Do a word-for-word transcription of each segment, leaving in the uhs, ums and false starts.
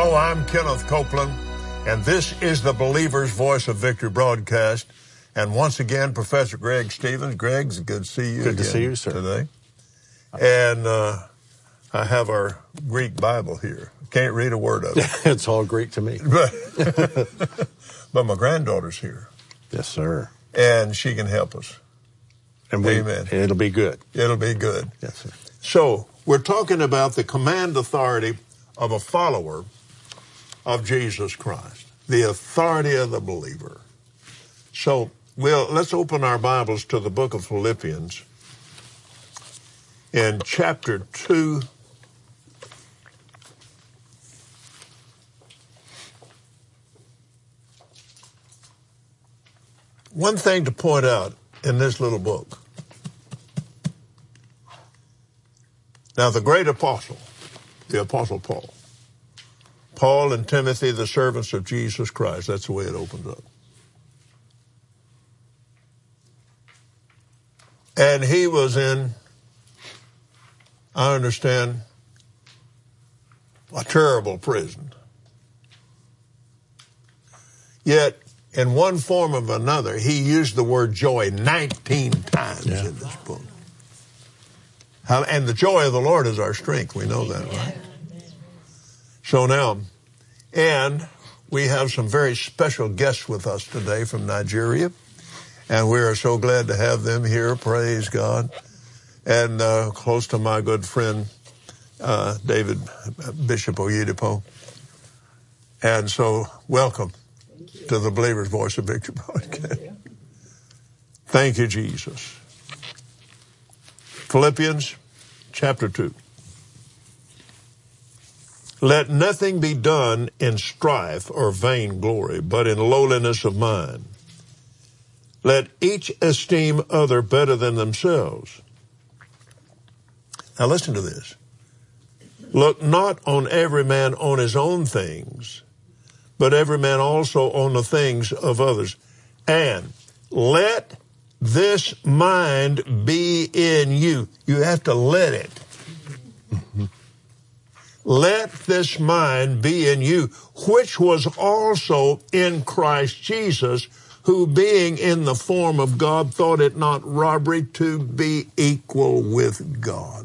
Hello, I'm Kenneth Copeland, and this is the Believer's Voice of Victory broadcast. And once again, Professor Greg Stevens. Greg, it's good to see you Good again to see you, sir. today. And uh, I have our Greek Bible here. Can't read a word of it. It's all Greek to me. But, but my granddaughter's here. Yes, sir. And she can help us. And we, Amen. It'll be good. It'll be good. Yes, sir. So we're talking about the command authority of a follower of Jesus Christ, the authority of the believer. So we'll, let's open our Bibles to the book of Philippians in chapter two. One thing to point out in this little book. Now, the great apostle, the Apostle Paul, Paul and Timothy, the servants of Jesus Christ, that's the way it opens up. And he was in, I understand, a terrible prison. Yet, in one form or another, he used the word joy nineteen times yeah. in this book. How, and the joy of the Lord is our strength. We know that, right? So now, and we have some very special guests with us today from Nigeria, and we are so glad to have them here. Praise God. And uh, close to my good friend, uh, David Bishop Oyedepo. And so, welcome to the Believer's Voice of Victory broadcast. Thank you, Jesus. Philippians chapter two. Let nothing be done in strife or vain glory, but in lowliness of mind. Let each esteem other better than themselves. Now listen to this. Look not on every man on his own things, but every man also on the things of others. And let this mind be in you. You have to let it. Mm-hmm. Let this mind be in you, which was also in Christ Jesus, who being in the form of God, thought it not robbery to be equal with God.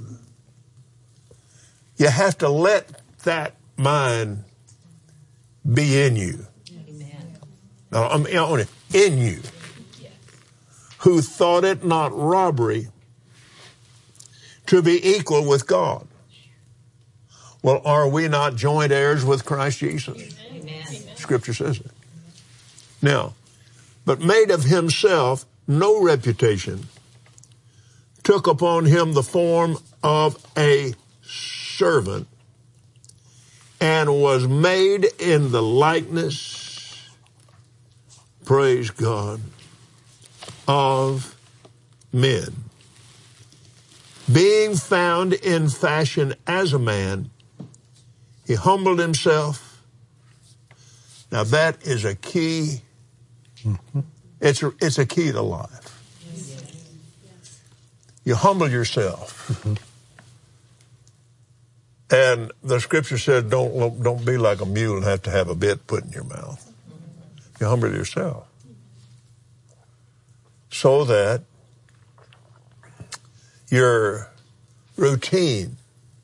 You have to let that mind be in you. Amen. Now, I'm on it. In you. Who thought it not robbery to be equal with God. Well, are we not joint heirs with Christ Jesus? Amen. Scripture says it. Now, but made of himself no reputation, took upon him the form of a servant, and was made in the likeness, praise God, of men. Being found in fashion as a man, he humbled himself. Now that is a key. Mm-hmm. It's a, it's a key to life. Yes. You humble yourself. Mm-hmm. And the scripture said, don't, don't be like a mule and have to have a bit put in your mouth. You humble yourself. So that your routine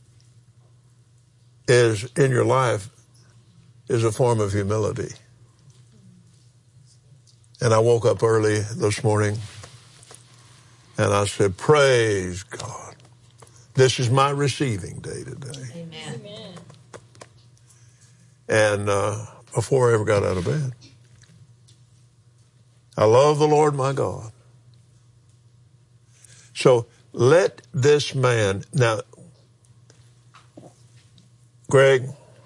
is in your life is a form of humility. And I woke up early this morning and I said, praise God. This is my receiving day today. Amen. And uh, before I ever got out of bed, I love the Lord my God. So let this man, now, Greg,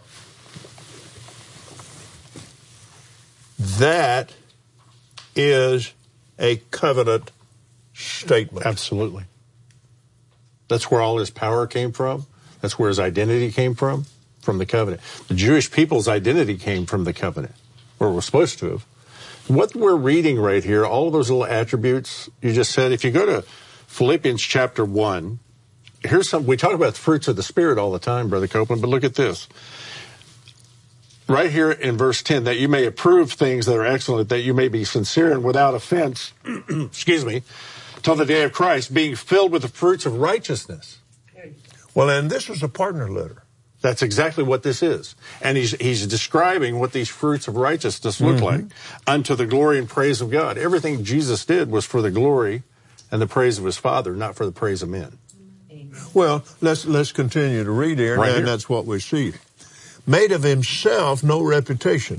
that is a covenant statement. Absolutely. That's where all his power came from. That's where his identity came from, from the covenant. The Jewish people's identity came from the covenant, or was supposed to have. What we're reading right here, all of those little attributes you just said, if you go to Philippians chapter one, here's some, we talk about the fruits of the Spirit all the time, Brother Copeland, but look at this. right here in verse ten, that you may approve things that are excellent, that you may be sincere and without offense, excuse me, till the day of Christ, being filled with the fruits of righteousness. Well, and this was a partner letter. That's exactly what this is. And he's he's describing what these fruits of righteousness look mm-hmm. like, unto the glory and praise of God. Everything Jesus did was for the glory and the praise of his Father, not for the praise of men. Well, let's let's continue to read here, right and here. That's what we see. Made of himself no reputation,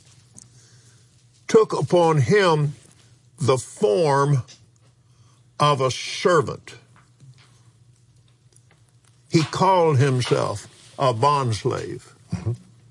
took upon him the form of a servant. He called himself a bondslave, mm-hmm.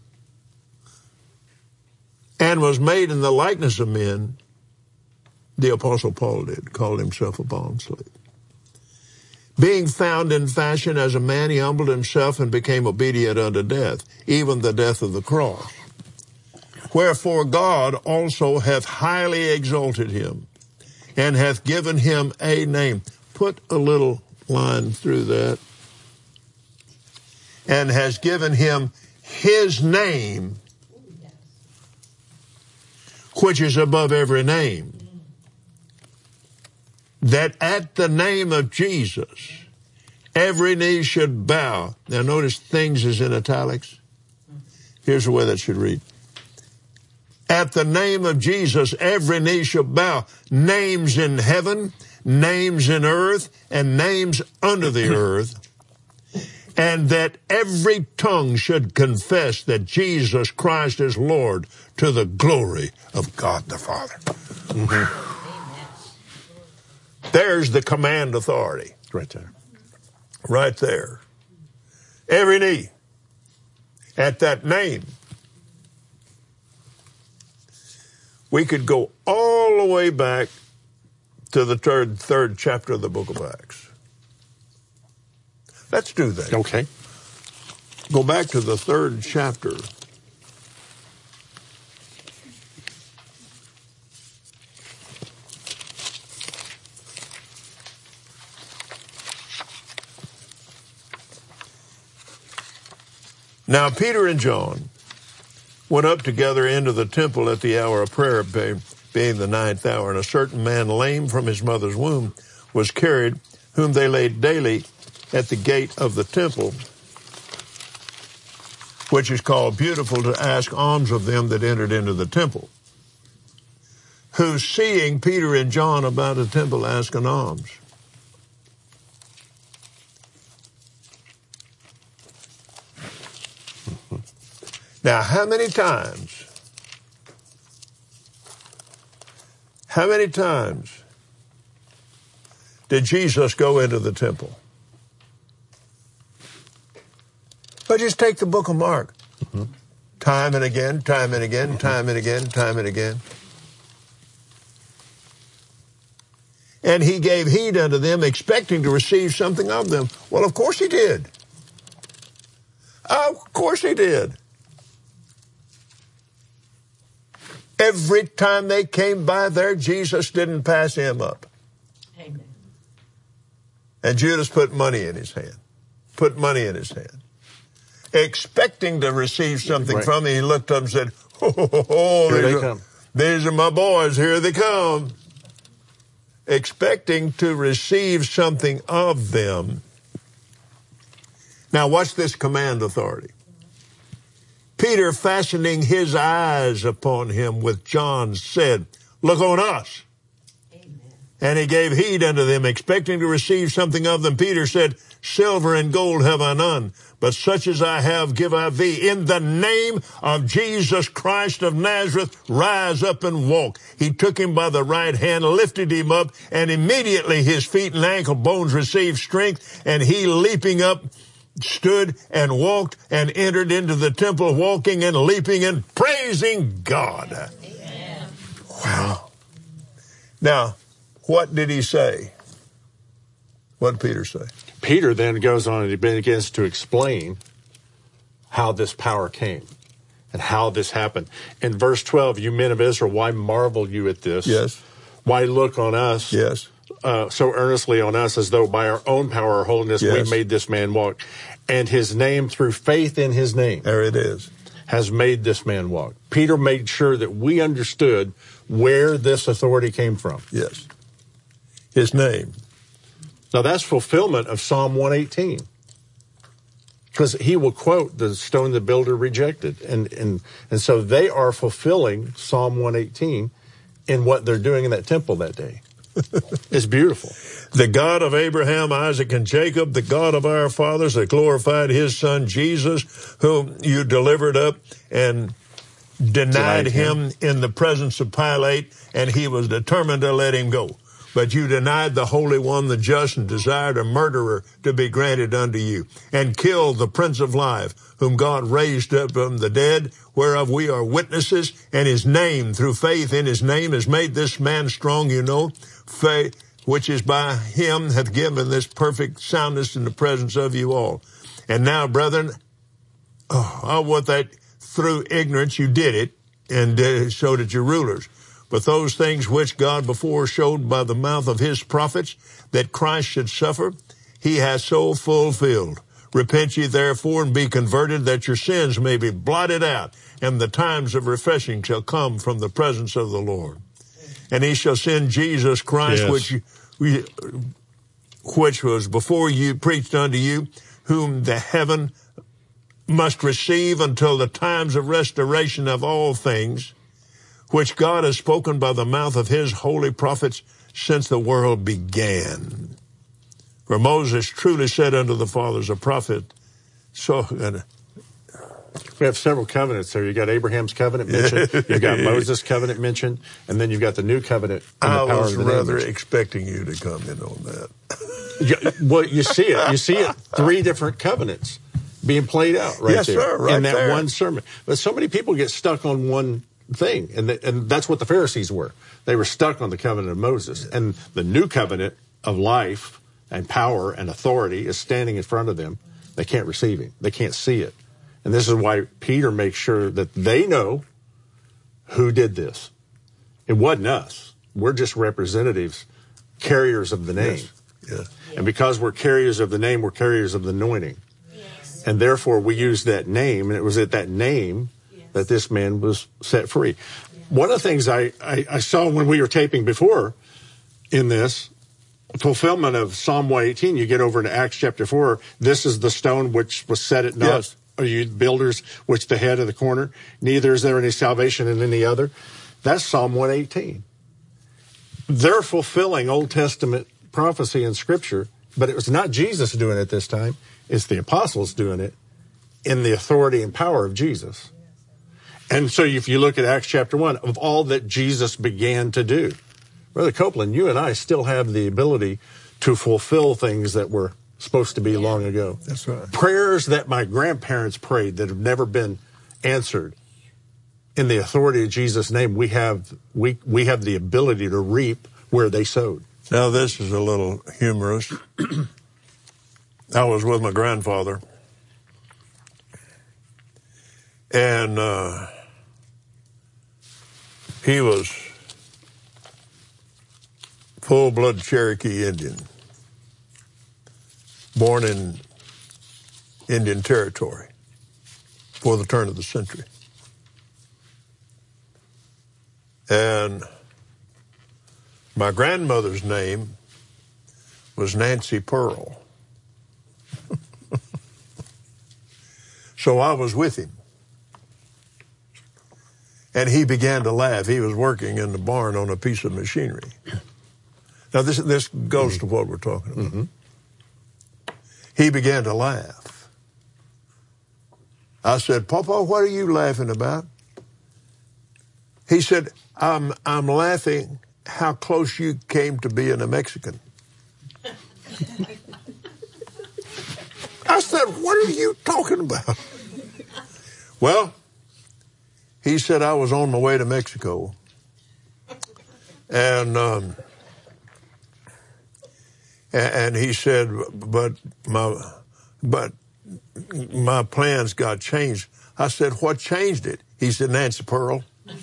and was made in the likeness of men. The Apostle Paul did, called himself a bondslave. Being found in fashion as a man, he humbled himself and became obedient unto death, even the death of the cross. Wherefore God also hath highly exalted him, and hath given him a name. Put a little line through that. And has given him his name, which is above every name, that at the name of Jesus, every knee should bow. Now notice things is in italics. Here's the way that should read. At the name of Jesus, every knee shall bow. Names in heaven, names in earth, and names under the earth. And that every tongue should confess that Jesus Christ is Lord, to the glory of God the Father. Mm-hmm. There's the command authority. Right there. Right there. Every knee at that name. We could go all the way back to the third, third chapter of the book of Acts. Let's do that. Okay. Go back to the third chapter. Now Peter and John went up together into the temple at the hour of prayer, being the ninth hour, and a certain man lame from his mother's womb was carried, whom they laid daily at the gate of the temple, which is called Beautiful, to ask alms of them that entered into the temple, who, seeing Peter and John about the temple, asked an alms. Now, how many times, how many times did Jesus go into the temple? But just take the book of Mark. Mm-hmm. Time and again, time and again, mm-hmm. time and again, time and again. And he gave heed unto them, expecting to receive something of them. Well, of course he did. Of course he did. Every time they came by there, Jesus didn't pass him up. Amen. And Judas put money in his hand. Put money in his hand. Expecting to receive something right. from him, he looked up and said, "Oh, ho, ho, ho, here these, they are, come. these are my boys. Here they come." Expecting to receive something of them. Now, watch this command authority. Peter, fastening his eyes upon him with John, said, "Look on us." Amen. And he gave heed unto them, expecting to receive something of them. Peter said, "Silver and gold have I none, but such as I have give I thee. In the name of Jesus Christ of Nazareth, rise up and walk." He took him by the right hand, lifted him up, and immediately his feet and ankle bones received strength, and he, leaping up, stood and walked and entered into the temple, walking and leaping and praising God. Amen. Wow. Now, what did he say? What did Peter say? Peter then goes on and he begins to explain how this power came and how this happened. In verse twelve, "You men of Israel, why marvel you at this? Yes. Why look on us? Yes. Uh, so earnestly on us, as though by our own power or holiness yes. we made this man walk, and his name through faith in his name." There it is. has made this man walk. Peter made sure that we understood where this authority came from. Yes. His name. Now that's fulfillment of Psalm one eighteen. Because he will quote the stone the builder rejected. And, and, and so they are fulfilling Psalm one eighteen in what they're doing in that temple that day. It's beautiful. The God of Abraham, Isaac, and Jacob, the God of our fathers, that glorified his son Jesus, whom you delivered up and denied him in the presence of Pilate, and he was determined to let him go. But you denied the Holy One, the just, and desired a murderer to be granted unto you, and killed the Prince of Life, whom God raised up from the dead, whereof we are witnesses, and his name, through faith in his name, has made this man strong, you know, faith, which is by him hath given this perfect soundness in the presence of you all. And now, brethren, oh, I want that through ignorance you did it, and uh, showed it your rulers. But those things which God before showed by the mouth of his prophets that Christ should suffer, he has so fulfilled. Repent ye therefore and be converted, that your sins may be blotted out, and the times of refreshing shall come from the presence of the Lord. And he shall send Jesus Christ, yes. which we, which was before you preached unto you, whom the heaven must receive until the times of restoration of all things, which God has spoken by the mouth of his holy prophets since the world began. For Moses truly said unto the fathers, a prophet. So uh, we have several covenants there. You got Abraham's covenant mentioned, you've got Moses' covenant mentioned, and then you've got the new covenant. In the I power was of the rather name. expecting you to come in on that. you, well, you see it. You see it. Three different covenants being played out right yes, there sir, right in that there. one sermon. But so many people get stuck on one thing, and the, and that's what the Pharisees were. They were stuck on the covenant of Moses, and the new covenant of life and power and authority is standing in front of them. They can't receive him. They can't see it. And this is why Peter makes sure that they know who did this. It wasn't us. We're just representatives, carriers of the name. Yes. Yes. And because we're carriers of the name, we're carriers of the anointing. Yes. And therefore we use that name, and it was at that name that this man was set free. One of the things I, I, I saw when we were taping before in this fulfillment of Psalm one eighteen, you get over into Acts chapter four, this is the stone which was set at naught. Yes. Are you builders, which the head of the corner? Neither is there any salvation in any other. That's Psalm one eighteen. They're fulfilling Old Testament prophecy and scripture, but it was not Jesus doing it this time. It's the apostles doing it in the authority and power of Jesus. And so if you look at Acts chapter one, of all that Jesus began to do, Brother Copeland, you and I still have the ability to fulfill things that were supposed to be yeah. long ago. That's right. Prayers that my grandparents prayed that have never been answered. In the authority of Jesus' name, we have we we have the ability to reap where they sowed. Now this is a little humorous. I was with my grandfather, and uh, he was full-blood Cherokee Indian, born in Indian Territory before the turn of the century. And my grandmother's name was Nancy Pearl. So I was with him. And he began to laugh. He was working in the barn on a piece of machinery. Now, this this goes mm-hmm. to what we're talking about. Mm-hmm. He began to laugh. I said, Papa, what are you laughing about? He said, I'm, I'm laughing how close you came to being a Mexican. I said, what are you talking about? Well, he said, I was on my way to Mexico. And, um, and he said, but my, but my plans got changed. I said, what changed it? He said, Nancy Pearl.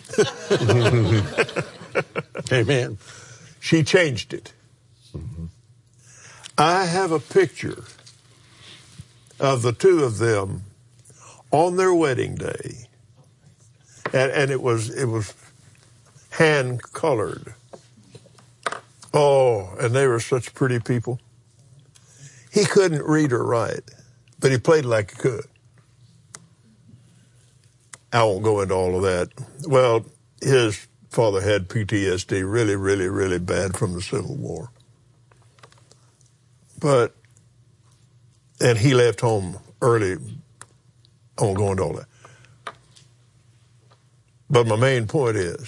Amen. She changed it. Mm-hmm. I have a picture of the two of them on their wedding day and, and it was it was hand colored. Oh, and they were such pretty people. He couldn't read or write, but he played like he could. I won't go into all of that. Well, his father had P T S D, really, really, really bad from the Civil War. But, and he left home early. I won't go into all that. But my main point is,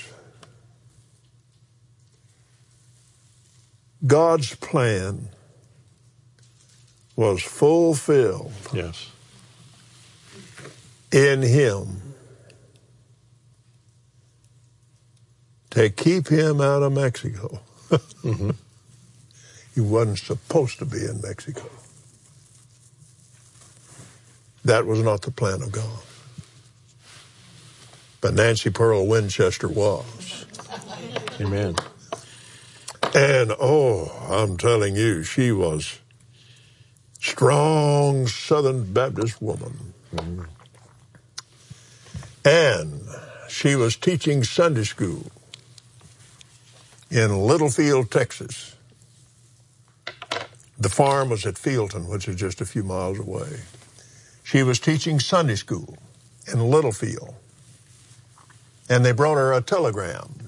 God's plan was fulfilled yes. in him to keep him out of Mexico. mm-hmm. He wasn't supposed to be in Mexico. That was not the plan of God. But Nancy Pearl Winchester was. Amen. And, oh, I'm telling you, she was strong Southern Baptist woman. Mm-hmm. And she was teaching Sunday school in Littlefield, Texas. The farm was at Fieldton, which is just a few miles away. She was teaching Sunday school in Littlefield. And they brought her a telegram.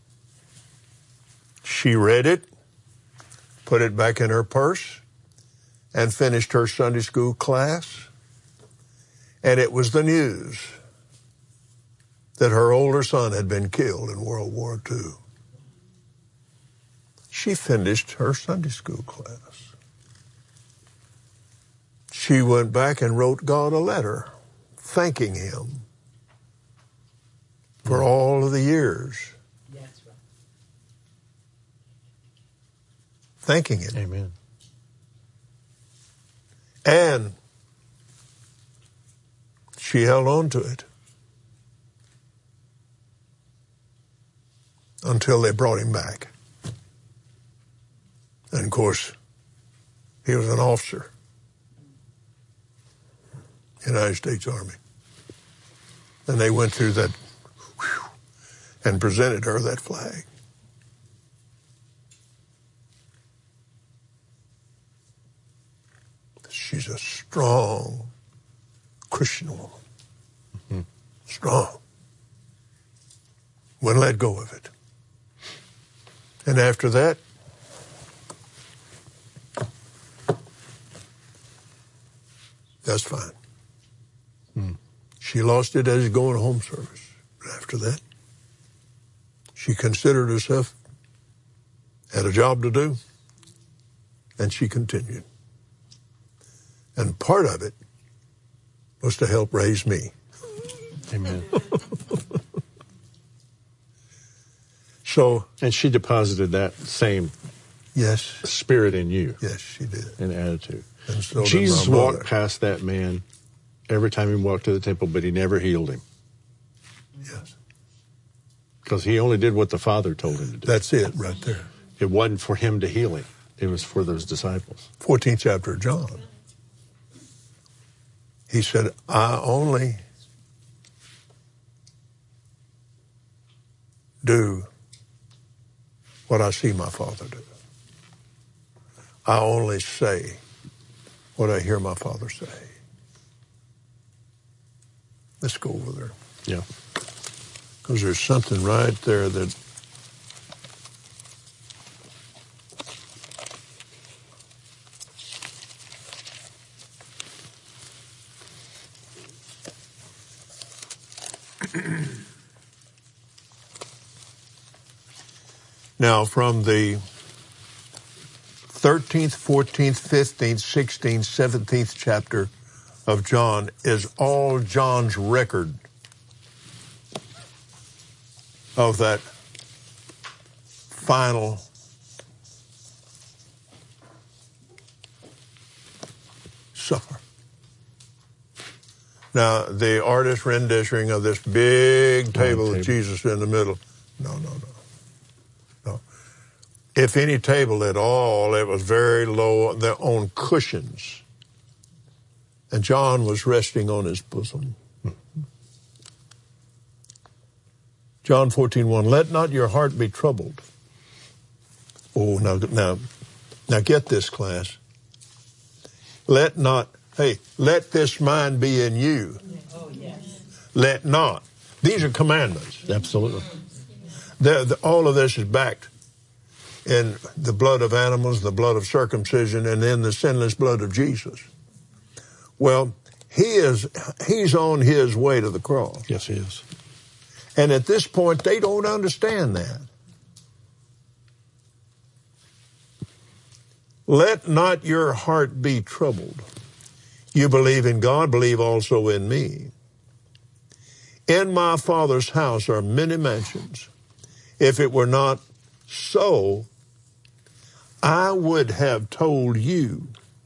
She read it, put it back in her purse, and finished her Sunday school class. And it was the news that her older son had been killed in World War Two. She finished her Sunday school class. She went back and wrote God a letter thanking him for all of the years. That's right. Thanking him. Amen. And she held on to it until they brought him back. And of course, he was an officer. United States Army. And they went through that whew, and presented her that flag. She's a strong Christian woman. Mm-hmm. Strong. Wouldn't let go of it. And after that, that's fine. Hmm. She lost it as going home service. But after that, she considered herself had a job to do, and she continued. And part of it was to help raise me. Amen. So, and she deposited that same yes, spirit in you. Yes, she did. And attitude. And so Jesus walked past that man every time he walked to the temple, but he never healed him. Yes. Because he only did what the Father told him to do. That's it right there. It wasn't for him to heal him. It was for those disciples. fourteenth chapter of John. He said, I only do what I see my Father do. I only say what I hear my Father say. Let's go over there. Yeah. Because there's something right there that now from the thirteenth, fourteenth, fifteenth, sixteenth, seventeenth chapter of John is all John's record of that final supper. Now, the artist rendition of this big table with Jesus in the middle, no, no, no. No. If any table at all, it was very low on cushions. And John was resting on his bosom. John fourteen one, let not your heart be troubled. Oh, now, now, now get this, class. Let not, hey, let this mind be in you. Oh, yes. Let not. These are commandments. Absolutely. The, the, all of this is backed in the blood of animals, the blood of circumcision, and in the sinless blood of Jesus. Well, he is, he's on his way to the cross. Yes, he is. And at this point, they don't understand that. Let not your heart be troubled. You believe in God, believe also in me. In my Father's house are many mansions. If it were not so, I would have told you.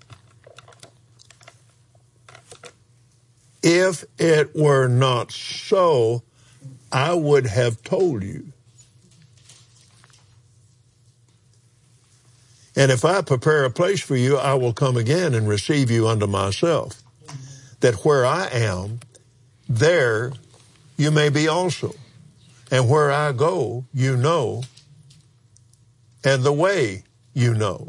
If it were not so, I would have told you. And if I prepare a place for you, I will come again and receive you unto myself, that where I am, there you may be also. And where I go, you know, and the way you know.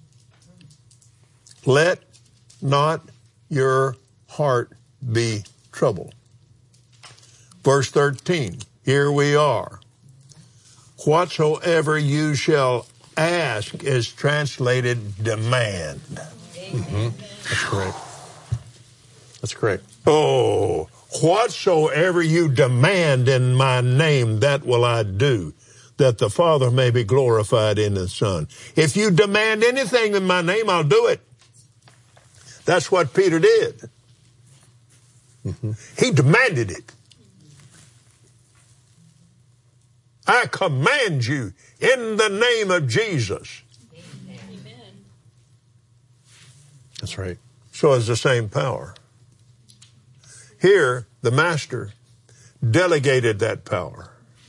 Let not your heart be troubled. Verse thirteen, here we are. Whatsoever you shall ask is translated demand. Mm-hmm. That's correct. That's correct. Oh, whatsoever you demand in my name, that will I do, that the Father may be glorified in the Son. If you demand anything in my name, I'll do it. That's what Peter did. Mm-hmm. He demanded it. I command you in the name of Jesus. Amen. That's right. So it's the same power. Here, the Master delegated that power.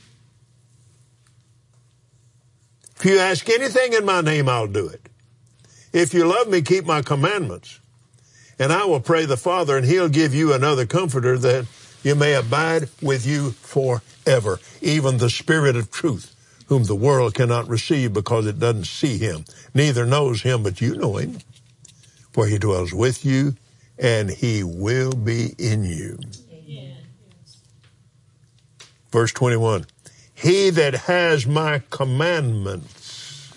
If you ask anything in my name, I'll do it. If you love me, keep my commandments. And I will pray the Father, and he'll give you another comforter that you may abide with you forever, even the Spirit of truth, whom the world cannot receive because it doesn't see him, neither knows him, but you know him, for he dwells with you, and he will be in you. Amen. Verse twenty-one, he that has my commandments.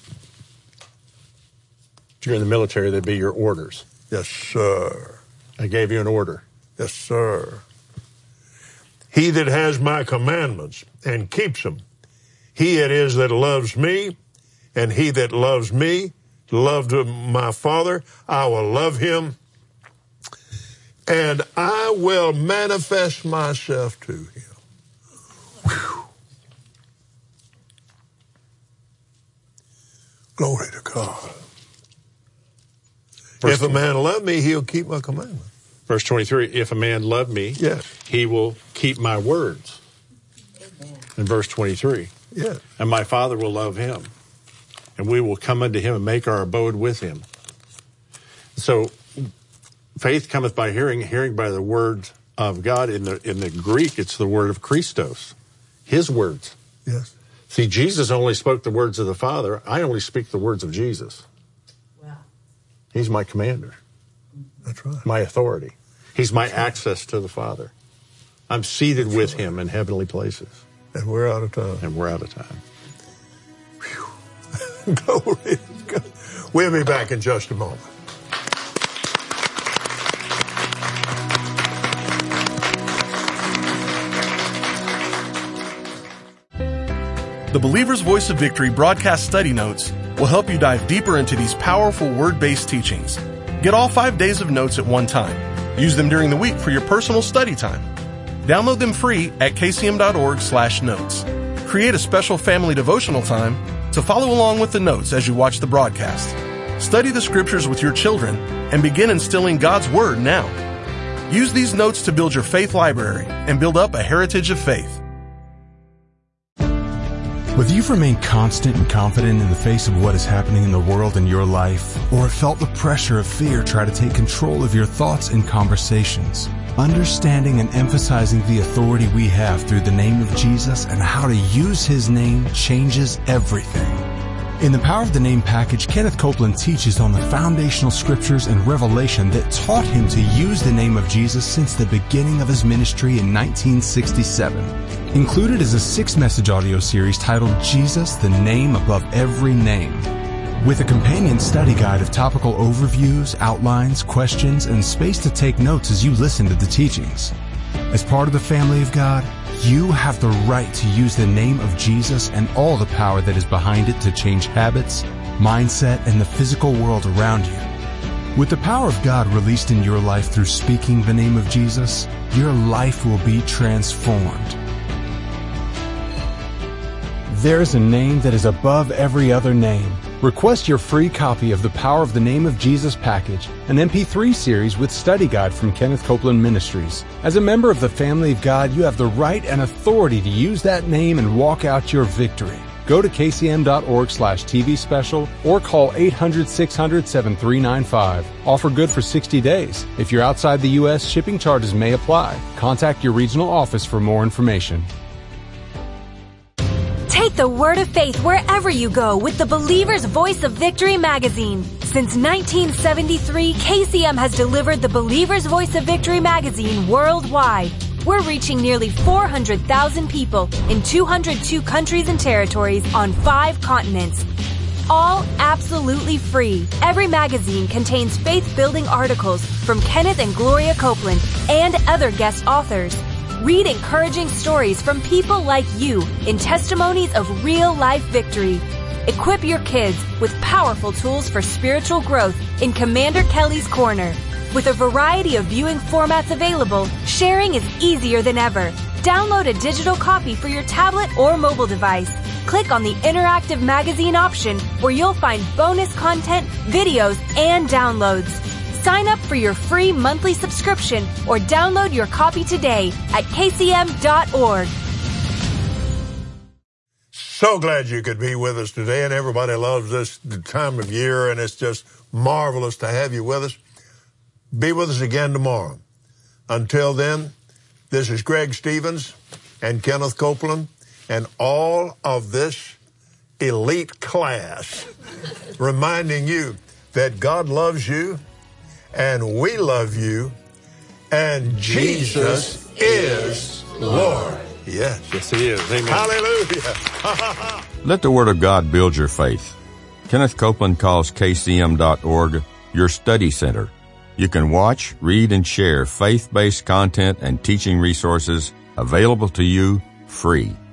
If you're in the military, they'd be your orders. Yes, sir. I gave you an order. Yes, sir. He that has my commandments and keeps them, he it is that loves me, and he that loves me, loved my Father, I will love him, and I will manifest myself to him. Whew. Glory to God. Verse if a man love me, he'll keep my commandments. Verse twenty-three, if a man love me, yes, he will keep my words. Amen. In verse twenty-three, yes, and my Father will love him, and we will come unto him and make our abode with him. So faith cometh by hearing, hearing by the word of God. In the in the Greek, it's the word of Christos, his words. yes. See, Jesus only spoke the words of the Father. I only speak the words of Jesus. Wow. He's my commander. That's right. My authority. He's my access to the Father. I'm seated That's with right. him in heavenly places. And we're out of time. And we're out of time. Whew. Glory to God. We'll be back in just a moment. The Believer's Voice of Victory broadcast study notes will help you dive deeper into these powerful word-based teachings. Get all five days of notes at one time. Use them during the week for your personal study time. Download them free at kcm.org slash notes. Create a special family devotional time to follow along with the notes as you watch the broadcast. Study the scriptures with your children and begin instilling God's Word now. Use these notes to build your faith library and build up a heritage of faith. Whether you've remained constant and confident in the face of what is happening in the world and your life, or have felt the pressure of fear try to take control of your thoughts and conversations, understanding and emphasizing the authority we have through the name of Jesus and how to use His name changes everything. In the Power of the Name package, Kenneth Copeland teaches on the foundational scriptures and revelation that taught him to use the name of Jesus since the beginning of his ministry in nineteen sixty-seven. Included is a six-message audio series titled Jesus, the Name Above Every Name, with a companion study guide of topical overviews, outlines, questions, and space to take notes as you listen to the teachings. As part of the family of God, you have the right to use the name of Jesus and all the power that is behind it to change habits, mindset, and the physical world around you. With the power of God released in your life through speaking the name of Jesus, your life will be transformed. There is a name that is above every other name. Request your free copy of the Power of the Name of Jesus package, an M P three series with study guide from Kenneth Copeland Ministries. As a member of the family of God, you have the right and authority to use that name and walk out your victory. Go to k c m dot org slash t v special or call eight hundred, six hundred, seven three nine five. Offer good for sixty days. If you're outside the U S, shipping charges may apply. Contact your regional office for more information. Take the word of faith wherever you go with the Believer's Voice of Victory magazine. Since nineteen seventy-three, K C M has delivered the Believer's Voice of Victory magazine worldwide. We're reaching nearly four hundred thousand people in two hundred two countries and territories on five continents. All absolutely free. Every magazine contains faith-building articles from Kenneth and Gloria Copeland and other guest authors. Read encouraging stories from people like you in testimonies of real-life victory. Equip your kids with powerful tools for spiritual growth in Commander Kelly's Corner. With a variety of viewing formats available, sharing is easier than ever. Download a digital copy for your tablet or mobile device. Click on the interactive magazine option where you'll find bonus content, videos, and downloads. Sign up for your free monthly subscription or download your copy today at k c m dot org. So glad you could be with us today, and everybody loves this time of year, and it's just marvelous to have you with us. Be with us again tomorrow. Until then, this is Greg Stevens and Kenneth Copeland and all of this elite class reminding you that God loves you, and we love you, and Jesus is Lord. Yes. Yes, He is. Amen. Hallelujah. Let the Word of God build your faith. Kenneth Copeland calls k c m dot org your study center. You can watch, read, and share faith-based content and teaching resources available to you free.